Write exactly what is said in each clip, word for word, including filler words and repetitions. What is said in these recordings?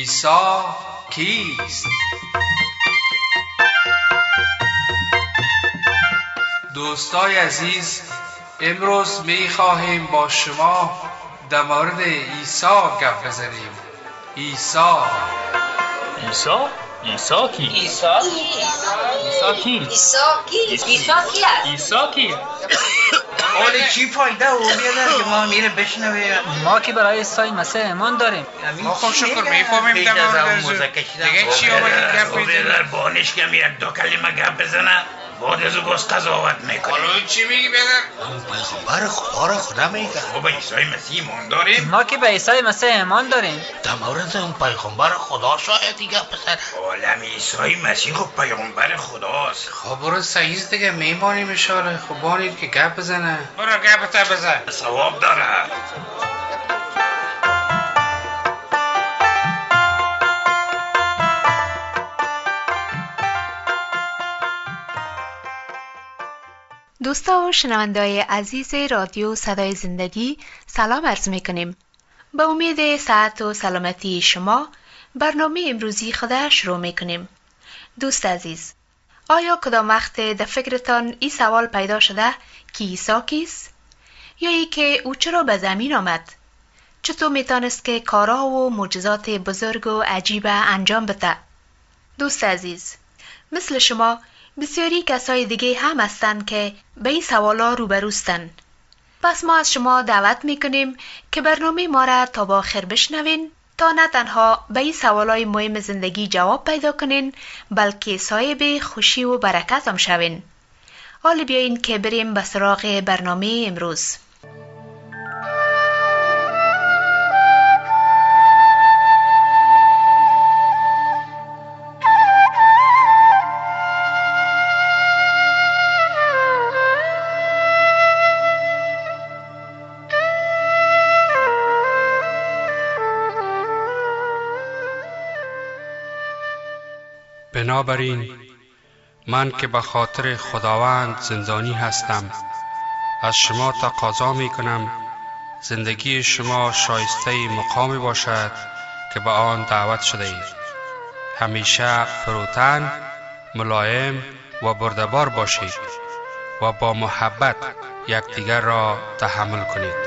عیسی کیست؟ دوستای عزیز، امروز می خواهیم با شما در مورد عیسی گپ بزنیم. عیسی عیسی؟ عیسی کی؟ عیسی عیسی کی؟ عیسی کی؟ عیسی کی است؟ عیسی کی؟ ولی چی فایده اولیه که ما میره بشنویم؟ ما که برای عیسی مسیح ایمان داریم. ما خب شکر میفهمیم در مورد دیگه چی آمدید گپ بزنیم؟ در بانش که میره دو کلمه گپ بزنه بعد از او باز قضاوت میکنه. حالا چی میگی بدر؟ اون پیغمبر خدا را خدا میگه. ما به عیسی مسیح ایمان داریم. ما که به عیسی مسیح ایمان داریم. در مورد اون پیغمبر خدا شاید دیگه بزنه. عالم عیسی مسیح خب پیغمبر خداست. خب برو سعیز دیگه میمانیم اشاره. خب بانید که گپ بزنه. برو گپ تا بزن. ثواب داره. دوستا و شنونده‌های عزیز رادیو صدای زندگی سلام عرض می‌کنیم. به امید صحت و سلامتی شما برنامه امروزی خود شروع می‌کنیم. دوست عزیز، آیا کدام وقت در فکرتان این سوال پیدا شده که عیسی کیست؟ یا ای که او چرا به زمین آمد؟ چطور میتونست که کارها و معجزات بزرگ و عجیب انجام بده؟ دوست عزیز، مثل شما بسیاری کسای دیگه هم هستند که به این سوالا روبروستن. پس ما از شما دعوت میکنیم که برنامه ما را تا با آخر بشنوین تا نه تنها به این سوالای مهم زندگی جواب پیدا کنین بلکه صاحب خوشی و برکت هم شوین. حالا بیاین که بریم به سراغ برنامه امروز. بنابراین من که به خاطر خداوند زندانی هستم از شما تقاضا می کنم زندگی شما شایسته مقامی باشد که به آن دعوت شده اید. همیشه فروتن، ملایم و بردبار باشید و با محبت یکدیگر را تحمل کنید.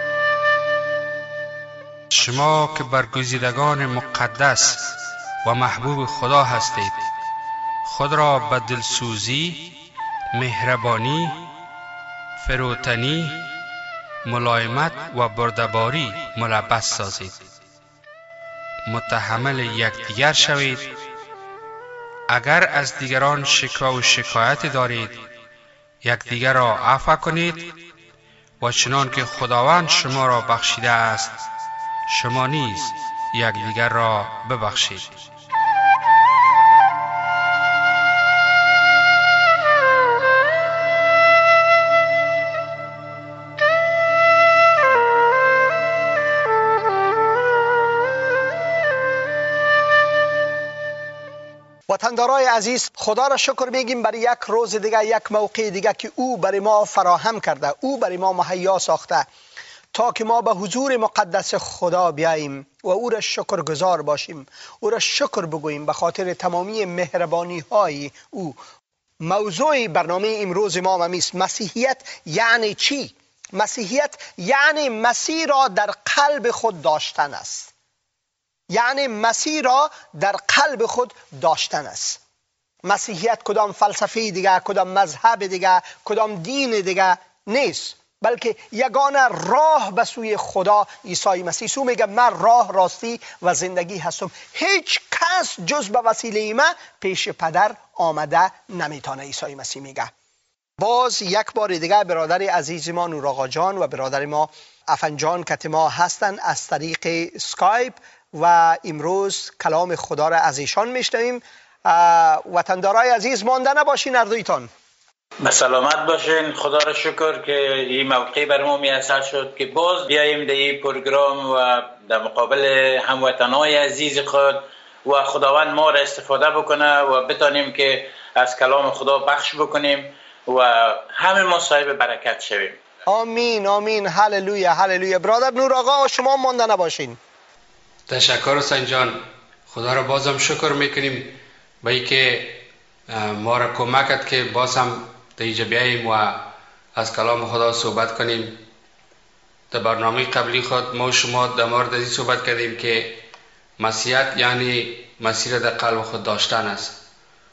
شما که برگزیدگان مقدس و محبوب خدا هستید، خود را به دلسوزی، مهربانی، فروتنی، ملایمت و بردباری ملبس سازید. متحمل یکدیگر شوید. اگر از دیگران شکوه و شکایت دارید، یکدیگر را عفو کنید و چنان که خداوند شما را بخشیده است، شما نیز یکدیگر را ببخشید. وطندارای عزیز، خدا را شکر میگیم برای یک روز دیگه، یک موقع دیگه که او برای ما فراهم کرده، او برای ما مهیا ساخته تا که ما به حضور مقدس خدا بیاییم و او را شکر گزار باشیم، او را شکر بگوییم به خاطر تمامی مهربانی های او. موضوع برنامه امروز ما همیست مسیحیت یعنی چی؟ مسیحیت یعنی مسیح را در قلب خود داشتن است. یعنی مسیح را در قلب خود داشتن است. مسیحیت کدام فلسفه دیگه، کدام مذهب دیگه، کدام دین دیگه نیست، بلکه یگانه راه به سوی خدا عیسی مسیح. سو میگه من راه، راستی و زندگی هستم. هیچ کس جز به وسیله من پیش پدر آمده نمیتونه، عیسی مسیح میگه. باز یک بار دیگه برادر عزیز ما نور آقا جان و برادر ما افنجان کت ما هستن از طریق اسکایپ و امروز کلام خدا را از ایشان میشنویم. وطندارای عزیز مانده نباشین، اردویتان به سلامت باشین. خدا را شکر که این موقع بر ما میسر شد که باز بیاییم در این پروگرام و در مقابل هموطنای عزیز خود و خداوند ما را استفاده بکنه و بتانیم که از کلام خدا بخش بکنیم و همه ما صاحب برکت شویم. آمین آمین. هللویا هللویا. برادر نور آقا شما مانده نباشین. تشکر حسین جان. خدا را بازم شکر میکنیم به اینکه ما را کمک کرد که باز هم در اینجا بیاییم و از کلام خدا صحبت کنیم. در برنامه قبلی خود ما و شما در مورد این صحبت کردیم که مسیحیت یعنی مسیر در قلب خود داشتن است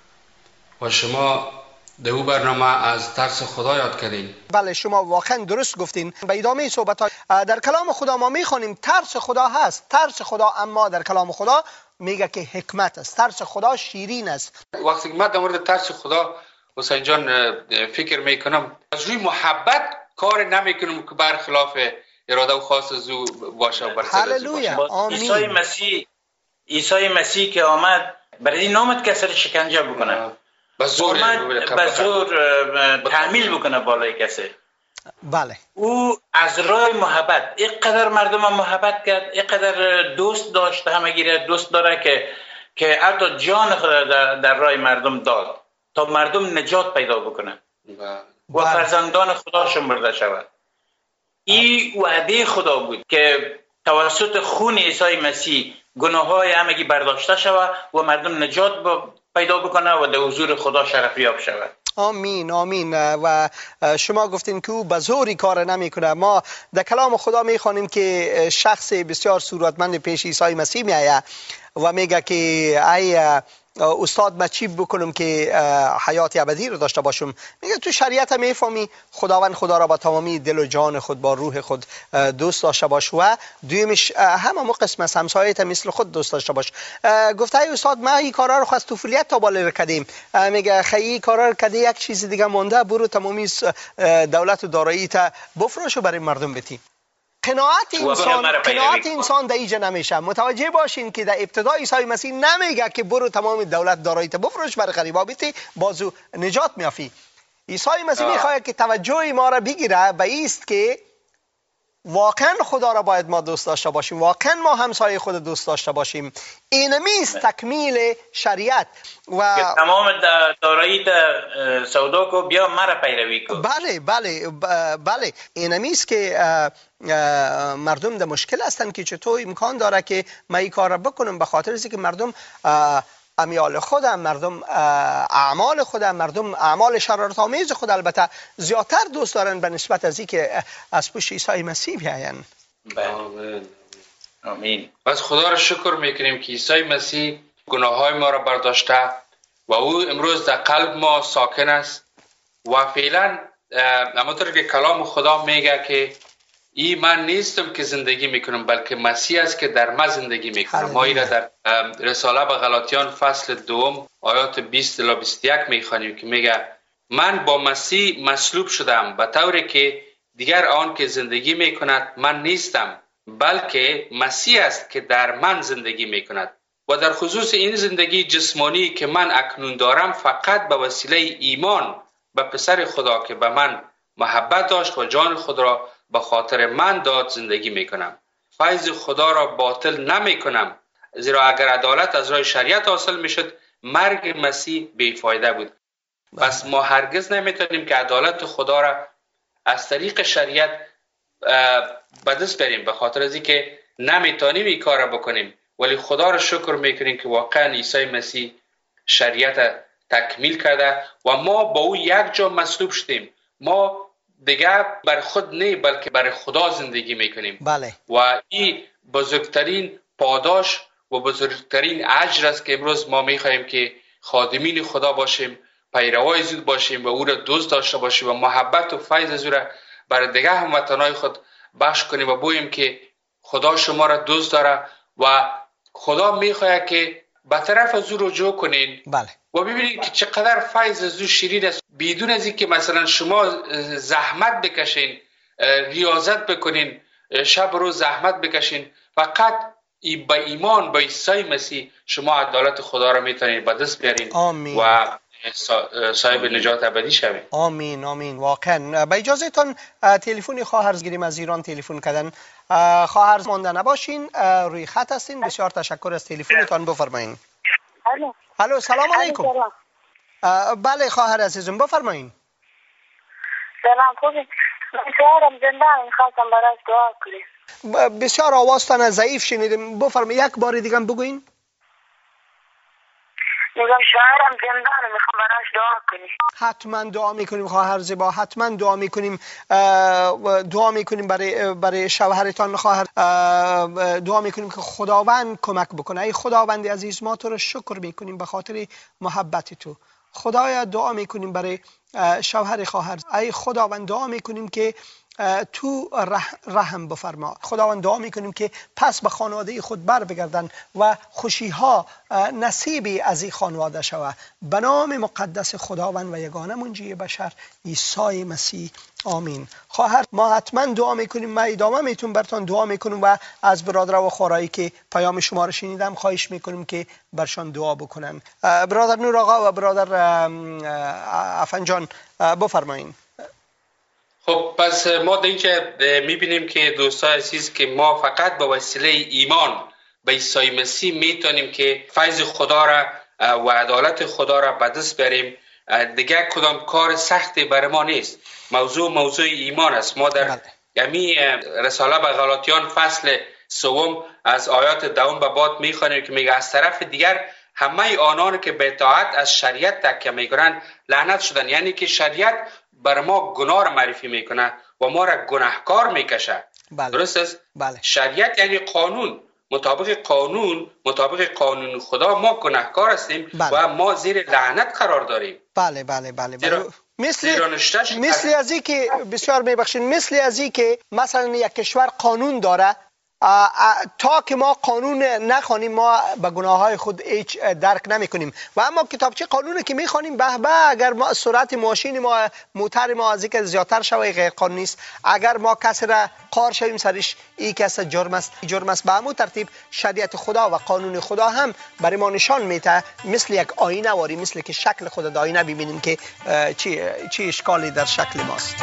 و شما در او برنامه از ترس خدا یاد کردین. بله شما واقعا درست گفتین. به ادامه صحبت ها در کلام خدا ما میخوانیم ترس خدا هست، ترس خدا، اما در کلام خدا میگه که حکمت است. ترس خدا شیرین است. وقتی که من در مورد ترس خدا حسین جان فکر میکنم، از روی محبت کار نمیکنم که برخلاف اراده و خواست از او باشه و برسر از او باشه. آمین. عیسی مسیح عیسی مسیح که آمد برای این نامد که سر شکنجه بکنه، به زور به زور تحمیل بکنه بالای کسی. بله. او از راه محبت اینقدر مردم محبت کرد، اینقدر دوست داشت، همگی دوست داره که که حتی جان خود در, در راه مردم داد تا مردم نجات پیدا بکنه و فرزندان خدا شمرده شود. این وعده خدا بود که توسط خون عیسی مسیح گناه های همگی برداشته شود و مردم نجات پیدا بکنه و در حضور خدا شرفیاب شود. آمین آمین. و شما گفتین که او به زوری کار نمی کنه. ما در کلام خدا می خوانیم که شخص بسیار صورتمند پیش عیسی مسیح می آید و میگه که ای استاد من چی بکنم که حیات ابدی رو داشته باشم؟ میگه تو شریعت میفهمی خداوند خدا را با تمامی دل و جان خود، با روح خود دوست داشته باش و دویمش همه قسم از همسایت مثل خود دوست داشته باش. گفته ای استاد ما این کارا رو خواست طفولیت تا بالا کردیم. میگه خیلی این کارا رو کردی، یک چیز دیگه مونده، برو تمامی دولت و دارایی تا بفروش و برای مردم بتی. قناعت انسان قناعت انسان در اینجا نمیشه. متوجه باشین که در ابتدا عیسی مسیح نمیگه که برو تمام دولت داراییت بفروش برای غریبا بیتی بازو نجات میافی. عیسی مسیح میخواد که توجه ما را بگیره به ایست که واقعا خدا را باید ما دوست داشته باشیم، واقعا ما همسایه خود دوست داشته باشیم. اینمیست تکمیل شریعت و تمام دارایی سودا کو بیا مرا پیروی کو. بله بله بله اینمیست که مردم در مشکل هستن که چطور امکان داره که من این کار را بکنم، به خاطر اینکه مردم امیال خودم، مردم اعمال خودم، مردم اعمال شرارت آمیز خود البته زیادتر دوست دارن به نسبت از اینکه از پشت عیسی مسیح بیاین. آمین آمین. پس خدا را شکر میکنیم که عیسی مسیح گناههای ما را برداشته و او امروز در قلب ما ساکن است و فعلا همونطور که کلام خدا میگه که ای من نیستم که زندگی میکنم بلکه مسیح است که در من زندگی میکنم. ما اینا در رساله به غلاطیان فصل دوم آیات بیست الی بیست و یک میخوانیم که میگه من با مسیح مصلوب شدم به طوری که دیگر آن که زندگی میکند من نیستم بلکه مسیح است که در من زندگی میکند و در خصوص این زندگی جسمانی که من اکنون دارم فقط به وسیله ایمان به پسر خدا که به من محبت داشت و جان خود را به خاطر من داد زندگی میکنم. فیض خدا را باطل نمی کنم، زیرا اگر عدالت از راه شریعت حاصل میشد مرگ مسیح بیفایده بود. پس ما هرگز نمیتونیم که عدالت خدا را از طریق شریعت به دست بریم، به خاطر از اینکه نمیتونیم این کار را بکنیم. ولی خدا را شکر میکنیم که واقعا عیسی مسیح شریعت تکمیل کرده و ما با او یک جا مصلوب شدیم. ما دیگه بر خود نه بلکه بر خدا زندگی میکنیم. بله. و این بزرگترین پاداش و بزرگترین اجر است که امروز ما میخواهیم که خادمین خدا باشیم، پیروای زود باشیم و او را دوست داشته باشیم و محبت و فیض از او را برای دیگه هموطنای خود بخش کنیم و بگوییم که خدا شما را دوست داره و خدا میخواهد که به طرف از او رجوع کنین. بله. و ببینید که چقدر فیض از او شیرین است، بدون از اینکه مثلا شما زحمت بکشین، ریاضت بکنین، شب روز زحمت بکشین، فقط با ایمان با عیسی مسیح شما عدالت خدا را میتونید به دست بیارین. آمین. و صاحب نجات ابدی شوید. آمین آمین. واقعا با اجازه تان تلفن خواهر گیریم از ایران تلفن کردن. خواهر مانده نباشین، روی خط هستین. بسیار تشکر از تلفنتان، بفرمایین. الو. الو سلام علیکم. بله خواهر عزیزم بفرمایین. سلام خوبی؟ من شوهرم زنده میخواستم براش دعا کنیم. بسیار آوازتان ضعیف شنیدم، بفرمایید یک بار دیگه بگوین. میگم شوهرم زندانه، میخوام براش دعا کنی. حتما دعا میکنیم خواهر زیبا، حتما دعا میکنیم، دعا میکنیم برای برای شوهرتان خواهر، دعا میکنیم که خداوند کمک بکنه. ای خداوند عزیز، ما تو رو شکر میکنیم به خاطر محبت تو. خدایا دعا میکنیم برای شوهر خواهر. ای خداوند دعا میکنیم که تو رحم بفرما. خداوند دعا میکنیم که پس به خانواده خود بر بگردن و خوشی ها نصیبی از این خانواده شود. به نام مقدس خداوند و یگانه منجی بشر عیسی مسیح، آمین. خواهر ما حتما دعا میکنیم، ما ادامه میتون برتان دعا میکنیم و از برادر و خورایی که پیام شما رو شنیدم خواهش میکنیم که برشان دعا بکنن. برادر نور آقا و برادر افنجان بفرمایید. خب پس ما در اینجا میبینیم که دوستان عزیز که ما فقط با وسیله ایمان به عیسی مسیح میتونیم که فیض خدا را و عدالت خدا را به دست بریم. دیگه کدام کار سختی برای ما نیست. موضوع موضوع ایمان است. ما در یمی رساله به غلاطیان فصل سوم از آیات دوم به بعد میخوانیم که میگه از طرف دیگر همه آنان که به اطاعت از شریعت تکیه میکنند لعنت شدن. یعنی که شریعت بر ما گناه را معرفی میکنه و ما را گناهکار میکشه. بله. درست است؟ بله. شریعت یعنی قانون. مطابق قانون مطابق قانون خدا ما گناهکار هستیم. بله. و ما زیر لعنت قرار داریم. بله بله بله, بله. زیرا مثل مثل از این که بسیار میبخشین، مثل از این که مثلا یک کشور قانون داره، تا که ما قانون نخوانیم ما به گناه های خود هیچ درک نمی کنیم. و اما کتابچه قانونی که میخوانیم به به، اگر ما سرعت ماشین ما موتر ما از اینکه زیادتر شوی غیر قانونی است، اگر ما کسی را قار شویم سرش این کس جرم است جرم است. به همون ترتیب شریعت خدا و قانون خدا هم برای ما نشان میده، مثل یک آینه واری، مثل که شکل خود در آینه ببینیم که چی چی اشکالی در شکل ماست.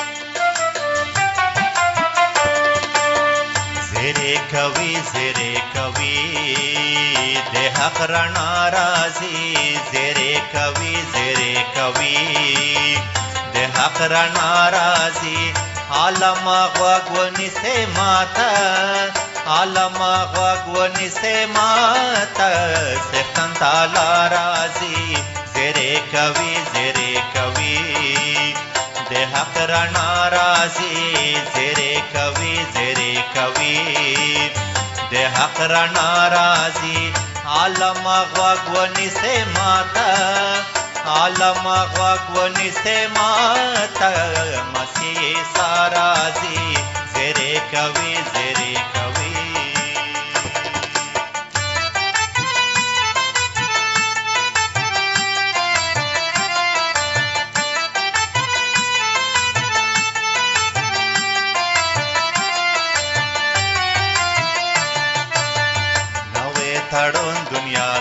زیره کوي زیره کوي د حق رڼا راځي، زیره کوي زیره کوي د حق رڼا راځي. عالم غوږ ونیسئ ماته، عالم غوږ ونیسئ ماته، څښتن تعالی راځي. زیره کوي زیره کوي د حق رڼا راځي، زیره کوي زیره کوي د حق رڼا راځي. عالم غوږ ونیسئ ماته، عالم غوږ ونیسئ ماته، مسیح عیسی راځي. زیره کوي زیره کوي. تړون دنیا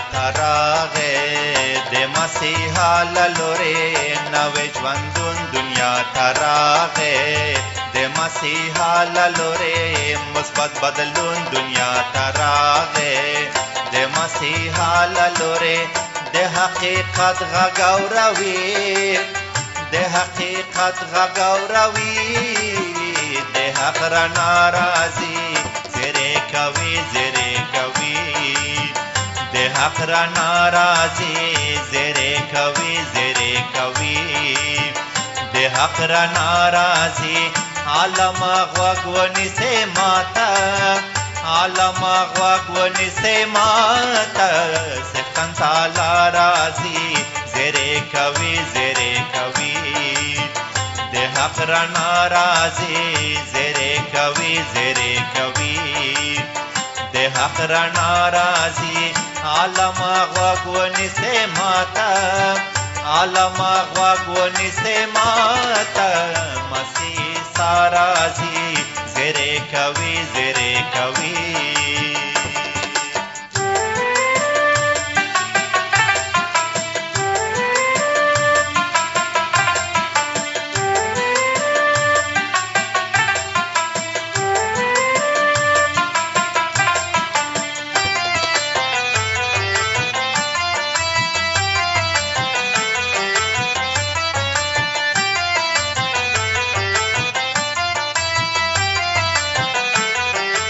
تراغه د مسیحا لوري، نوې ژوندون دنیا تراغه د مسیحا لوري، مثبت بدلون دنیا تراغه د مسیحا لوري. د حقیقت غاوروي، د حقیقت غاوروي، د حق رڼا راځي. زیره کوي زیره کوي د حق رڼا راځي، زیره کوي زیره کوي د حق رڼا راځي. عالم غوږ ونیسئ ماته، عالم غوږ ونیسئ ماته، څښتن تعالی راځي. زیره کوي زیره کوي د حق رڼا راځي، زیره کوي زیره کوي د حق رڼا راځي. عالم غوږ ونیسئ ماته، عالم غوږ ونیسئ ماته، مسیح عیسی راځي. زیره کوي زیره کوي.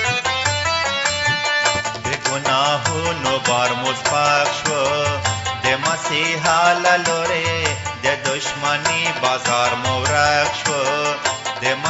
بار مصفاق شو د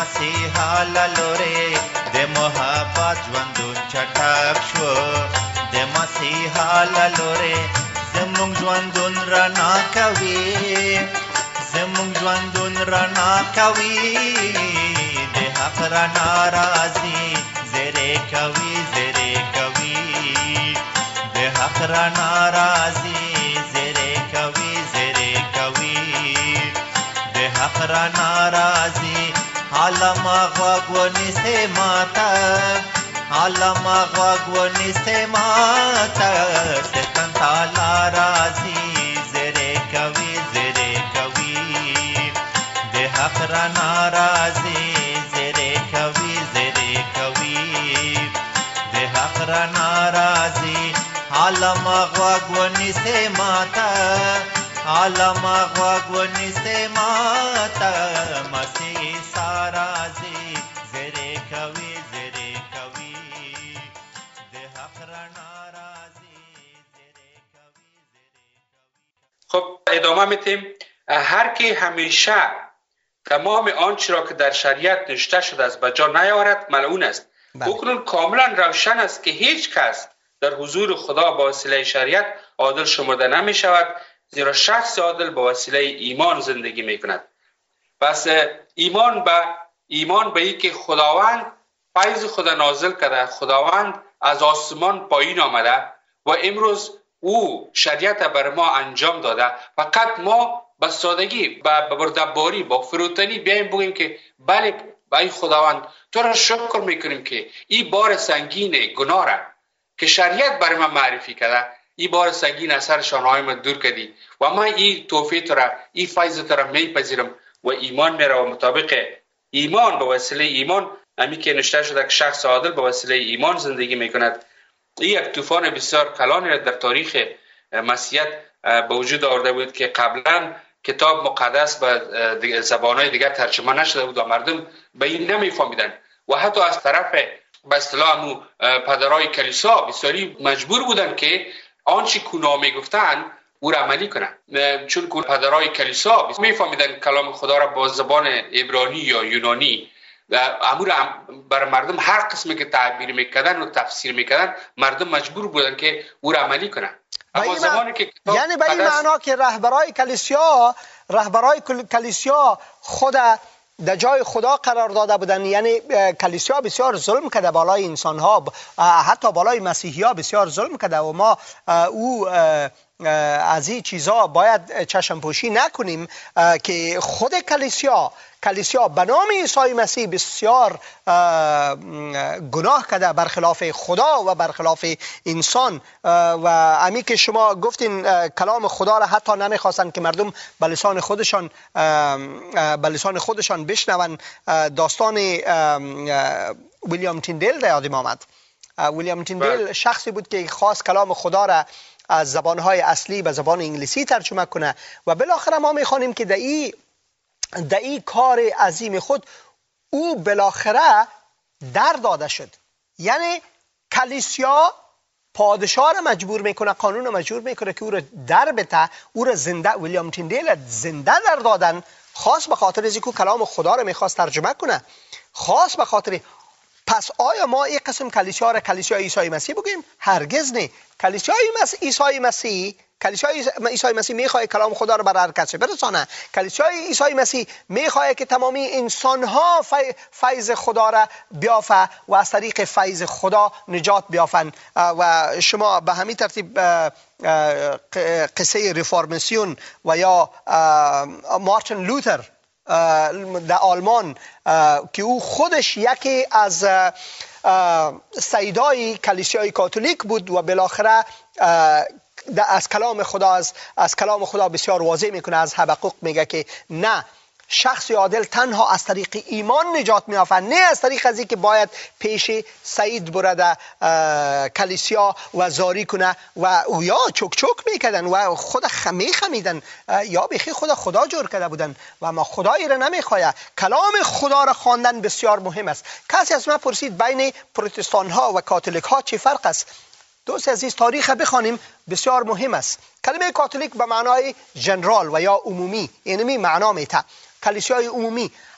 مسیحا للوره د محبت ژوندون چټک شو د مسیحا للوره زمونږ ژوندون رڼا کوي زمونږ ژوندون رڼا کوي د حق رڼا راځي زیری کوي زیری کوي د حق رڼا راځي زیری کوي زیری کوي د حق رڼا راځي عالم غوږ ونیسئ ماته عالم غوږ ونیسئ ماته ستن تعالی راځي زیری کوي زیری کوي د حق رڼا راځي زیری کوي زیری کوي د حق رڼا راځي عالم غوږ ونیسئ ماته عالم غوږ ونیسئ ماته مسیح راځي زیری کوي زیری کوي د حق رڼا راځي زیری کوي زیری کوي. خب ادامه میتیم. هر کی همیشه تمام آنچه را که در شریعت نوشته شده است به جا نیاورد ملعون است. بکنون کاملا روشن است که هیچ کس در حضور خدا با وسیله شریعت عادل شمرده نمی شود، زیرا شخص عادل با وسیله ایمان زندگی می کند. پس ایمان به ایمان به ای که خداوند فیض خدا نازل کرده، خداوند از آسمان پایین آمده و امروز او شریعت بر ما انجام داده. فقط ما به سادگی با بردباری با فروتنی بیایم بگیم که بله ای خداوند تو را شکر میکنیم که این بار سنگین گناه را که شریعت بر ما معرفی کرده، این بار سنگین از سر شانه‌های ما دور کردی و من این توفیق تو را این فیض تو را میپذیرم و ایمان میره و مطابق ایمان به وسیله ایمان همی که نوشته شده که شخص عادل به وسیله ایمان زندگی میکند. این یک طوفان بسیار کلانی را در تاریخ مسیحیت به وجود آورده بود که قبلا کتاب مقدس به زبانهای دیگر ترجمه نشده بود و مردم به این نمیفهمیدن و حتی از طرف به اصطلاح امو پدرای کلیسا بسیاری مجبور بودن که آنچه کونا میگفتن او را عملی کنن، چون که پدرای کلیسا میفهمیدن کلام خدا را با زبان عبرانی یا یونانی و امور بر مردم هر قسمی که تعبیر میکردن و تفسیر میکردن مردم مجبور بودن که او را عملی کنن. اما زمانی که یعنی به این معنا که رهبرای کلیسا رهبرای کلیسا خود در جای خدا قرار داده بودن، یعنی کلیسا بسیار ظلم کرده بالای انسان ها، حتی بالای مسیحی ها بسیار ظلم کرده و ما او از این چیزا باید چشم پوشی نکنیم که خود کلیسا کلیسا به نام عیسی مسیح بسیار گناه کرده برخلاف خدا و برخلاف انسان و امی که شما گفتین کلام خدا را حتی نمیخواستن که مردم به لسان خودشان به لسان خودشان بشنون. داستان ویلیام تیندیل یادم آمد. ویلیام تیندیل شخصی بود که خواست کلام خدا را از زبانهای اصلی به زبان انگلیسی ترجمه کنه و بالاخره ما میخوانیم که در این در این کار عظیم خود او بالاخره در داده شد. یعنی کلیسا پادشاه را مجبور میکنه، قانون را مجبور میکنه که او را در بته، او را زنده، ویلیام تیندیل زنده در دادن خاص به خاطر از اینکه کلام خدا را میخواست ترجمه کنه، خاص به خاطر. پس آیا ما این قسم کلیسا را کلیسای عیسی مسیح بگیم؟ هرگز نه. کلیسای عیسی مسیح کلیسای عیسی مسیح میخواد کلام خدا رو بر هر کسی برسانه. کلیسای عیسی مسیح میخواد که تمامی انسان ها فیض خدا را بیافه و از طریق فیض خدا نجات بیافن. و شما به همین ترتیب قصه ریفورماسیون و یا مارتین لوتر در آلمان که او خودش یکی از سیدای کلیسای کاتولیک بود و بالاخره از کلام خدا از, از کلام خدا بسیار واضح میکنه، از حبقوق میگه که نه، شخص عادل تنها از طریق ایمان نجات میافت، نه از طریق از که باید پیش سید برده کلیسیا و زاری کنه و یا چوک چوک میکردن و خود خمی خمیدن یا بخی خود خدا جور کرده بودن و ما خدایی را نمیخواه. کلام خدا را خواندن بسیار مهم است. کسی از ما پرسید بین پروتستان ها و کاتولیک ها چه فرق است؟ دوست عزیز تاریخ بخوانیم، بسیار مهم است. کلمه کاتولیک به معنای جنرال و یا عمومی، یعنی معنا میته. کلیسای عمومی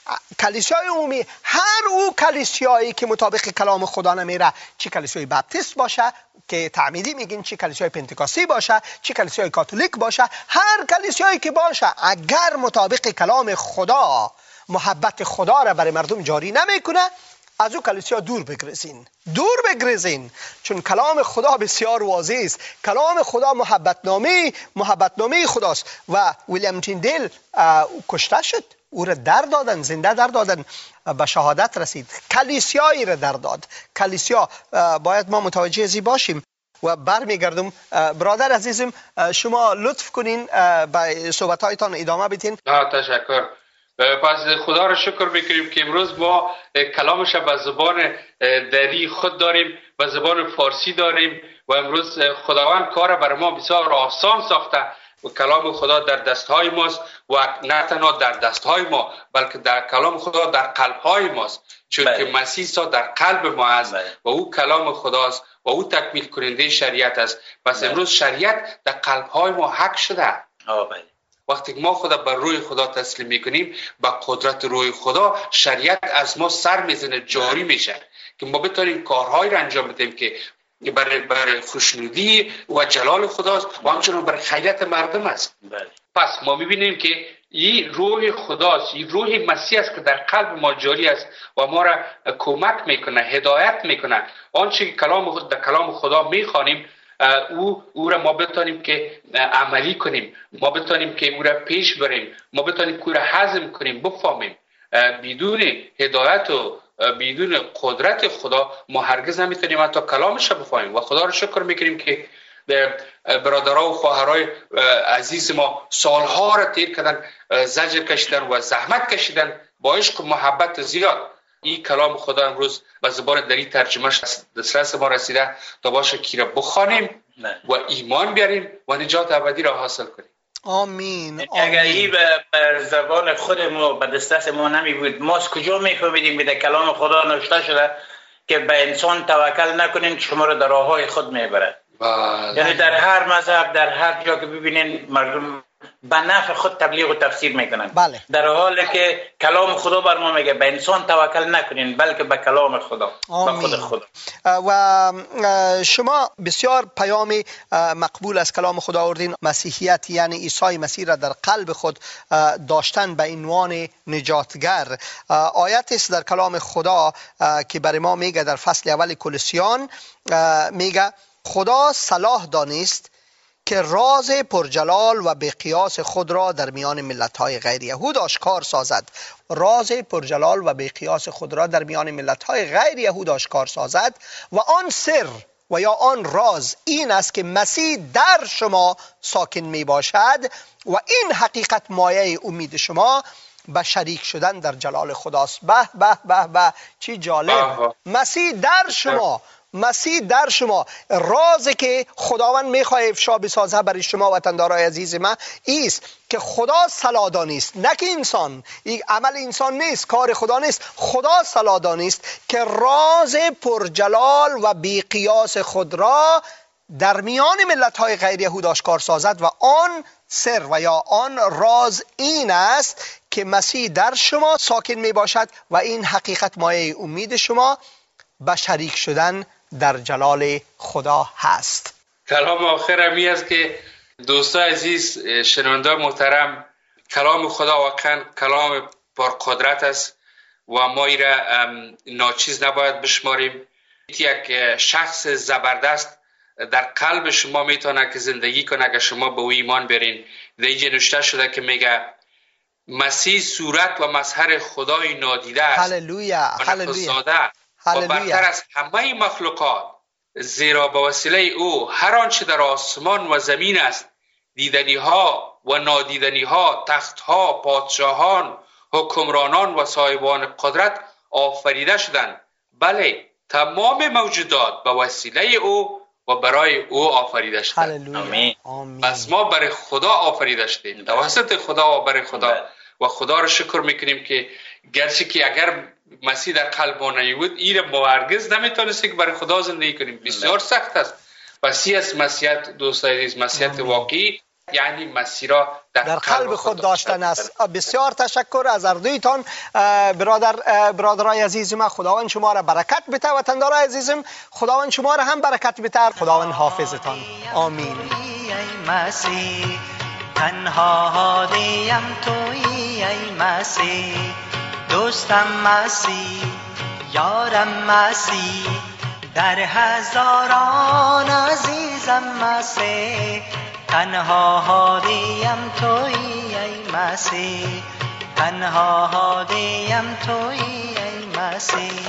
کلیسای عمومی، هر او کلیسایی که مطابق کلام خدا نمیره، چه کلیسای بپتیست باشه که تعمیدی میگین، چه کلیسای پنتکاستی باشه، چه کلیسای کاتولیک باشه، هر کلیسایی که باشه اگر مطابق کلام خدا محبت خدا را برای مردم جاری نمیکنه، از او کلیسا دور بگریزین، دور بگریزین، چون کلام خدا بسیار واضح است. کلام خدا محبت نامی محبت نامی خداست. و ویلیام تیندیل کشته شد، او را در دادن، زنده در دادن، به شهادت رسید، کلیسیایی را در داد. کلیسیا باید ما متوجه ازی باشیم. و برمیگردم برادر عزیزم، شما لطف کنین به صحبت‌هایتان ادامه بدین. تشکر. پس خدا را شکر میکنیم که امروز ما کلامش به زبان دری خود داریم، به زبان فارسی داریم و امروز خداوند کار برای ما بسیار آسان ساخته و کلام خدا در دستهای ماست و نه تنها در دستهای ما بلکه در کلام خدا در قلبهای ماست، چون که مسیح سا در قلب ما است و او کلام خداست و او تکمیل کننده شریعت است. پس امروز شریعت در قلبهای ما حق شده. آمین. وقتی ما خدا بر روی خدا تسلیم میکنیم، با قدرت روی خدا شریعت از ما سر میزنه، جاری میشه که ما بتونیم کارهایی را انجام بدیم که برای برای خوشنودی و جلال خداست و همچنین برای خیریت مردم است. بله. پس ما میبینیم که این روح خداست، این روح مسیح است که در قلب ما جاری است و ما را کمک میکنه، هدایت میکنه. آنچه کلام خود در کلام خدا میخوانیم او او را ما بتونیم که عملی کنیم، ما بتونیم که او را پیش بریم، ما بتونیم که او را هضم کنیم، بفهمیم. بدون هدایت و بدون قدرت خدا ما هرگز نمیتونیم حتی کلامش را بفهمیم. و خدا را شکر میکنیم که برادرها و خواهرای عزیز ما سالها را تیر کردن، زجر کشیدن و زحمت کشیدن با عشق و محبت زیاد. این کلام خدا امروز به زبان دری ترجمهش دسترس ما رسیده تا باشه که را بخوانیم و ایمان بیاریم و نجات ابدی را حاصل کنیم. آمین. اگر این به زبان خود ما به دسترس ما نمی بود، ما از کجا میفهمیدیم که در کلام خدا نوشته شده که به انسان توکل نکنین شما را در راههای خود میبرد. یعنی در هر مذهب، در هر جا که ببینین مردم به نفع خود تبلیغ و تفسیر میکنن. بله. در حالی که کلام خدا بر ما میگه به انسان توکل نکنین بلکه به کلام خدا، به خود خدا. و شما بسیار پیام مقبول از کلام خدا آوردین. مسیحیت یعنی عیسی مسیح را در قلب خود داشتن به عنوان نجاتگر. آیت است در کلام خدا که برای ما میگه در فصل اول کولوسیان میگه خدا صلاح دانست که راز پرجلال و به قیاس خود را در میان ملت‌های غیر یهود آشکار سازد. راز پرجلال و به قیاس خود را در میان ملت‌های غیر یهود آشکار سازد و آن سر و یا آن راز این است که مسیح در شما ساکن می باشد و این حقیقت مایه امید شما به شریک شدن در جلال خداست. به به به به چی جالب. مسیح در شما، مسیح در شما. رازی که خداوند میخواه افشا بسازه برای شما وطندارای عزیز من ایست که خدا صلاح دانست، نه که انسان. این عمل انسان نیست، کار خدا نیست. خدا صلاح دانست که راز پرجلال و بی قیاس خود را در میان ملت‌های غیر یهود آشکار سازد و آن سر و یا آن راز این است که مسیح در شما ساکن می باشد و این حقیقت مایه امید شما به شریک شدن در جلال خدا هست. کلام آخر همی است که دوستان عزیز، شنونده محترم، کلام خدا واقعا کلام پرقدرت است و ما این را ناچیز نباید بشماریم. یک شخص زبردست در قلب شما میتونه که زندگی کنه که شما به او ایمان برین. در اینجا نوشته شده که میگه مسیح صورت و مظهر خدای نادیده است، هللویا، هللویا، و برتر از همه مخلوقات، زیرا به وسیله او هر آنچه در آسمان و زمین است، دیدنی ها و نادیدنی ها، تخت ها، پادشاهان، حکمرانان و صاحبان قدرت آفریده شدند. بله، تمام موجودات به وسیله او و برای او آفریده شدند. آمین. پس ما برای خدا آفریده شدیم، توسط خدا و برای خدا. و خدا رو شکر میکنیم که گرچه که اگر مسیح در قلب ما نبود، این ما هرگز نمیتونستیم که برای خدا زندگی کنیم. بسیار سخت است. پس این است مسیحیت دوستان عزیز، مسیحیت واقعی یعنی مسیح را در, در قلب خود داشتن است. بسیار تشکر از هر دویتان برادر برادرای عزیز ما. خداوند شما را برکت بده. وطندارای عزیزم خداوند شما را هم برکت بده. خداوند حافظتان. آمین. مسیح تنها هادیم تویی ای مسیح، دوستم مسیح، یارم مسیح، در هزاران عزیزم مسیح، تنها هادیم تویی ای مسیح، تنها هادیم تویی ای مسیح.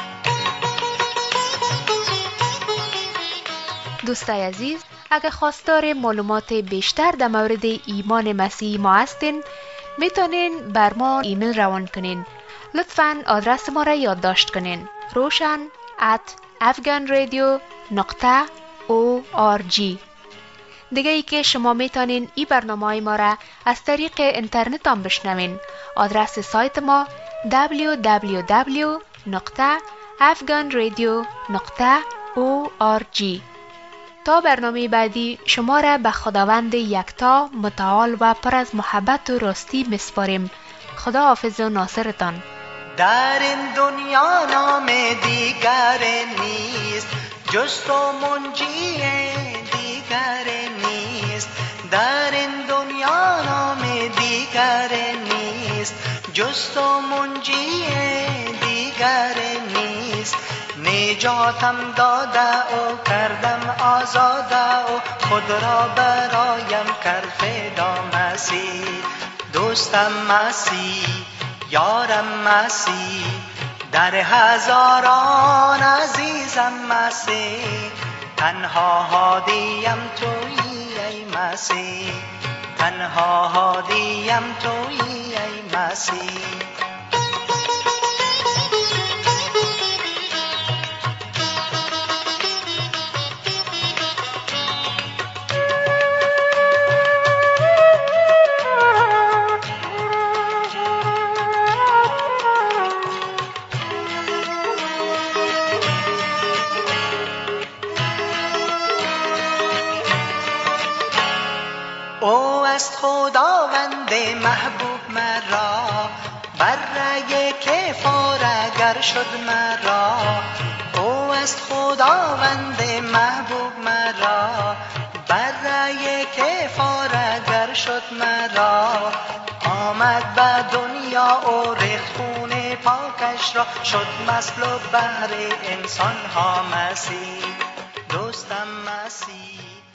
دوستای عزیز، اگر خواستار معلومات بیشتر در مورد ایمان مسیحی ما هستین، میتونین بر ما ایمیل روان کنین. لطفاً آدرس ما را یادداشت کنین: روشن ات افغان رادیو نقطه او آر جی. دیگه ای که شما میتونین این برنامه های ما را از طریق اینترنت هم بشنوین. آدرس سایت ما دبلیو دبلیو دبلیو نقطه افغان رادیو نقطه او آر جی. تا برنامه بعدی شما را به خداوند یکتا متعال و پر از محبت و راستی میسپاریم. خدا حافظ و ناصرتان. در این دنیا نام دیگر نیست جز تو، منجی دیگر نیست. در این دنیا نام دیگر نیست جز تو، منجی دیگر نیست. نجاتم داده و کردم آزاده و خود را برایم کرد فدا مسیح. دوستم مسیح، یارم مسیح، در هزاران عزیزم مسیح، تنها هادیم تویی ای مسیح، تنها هادیم تویی ای مسیح. او است خداوند محبوب مرا، بر رگ کفار اگر شد مرا. او است خداوند محبوب مرا، بر رگ کفار اگر شد مرا. آمد به دنیا و ریخت خون پاکش را، شد مثل و بهر انسان ها مسیح. دوستم مسیح.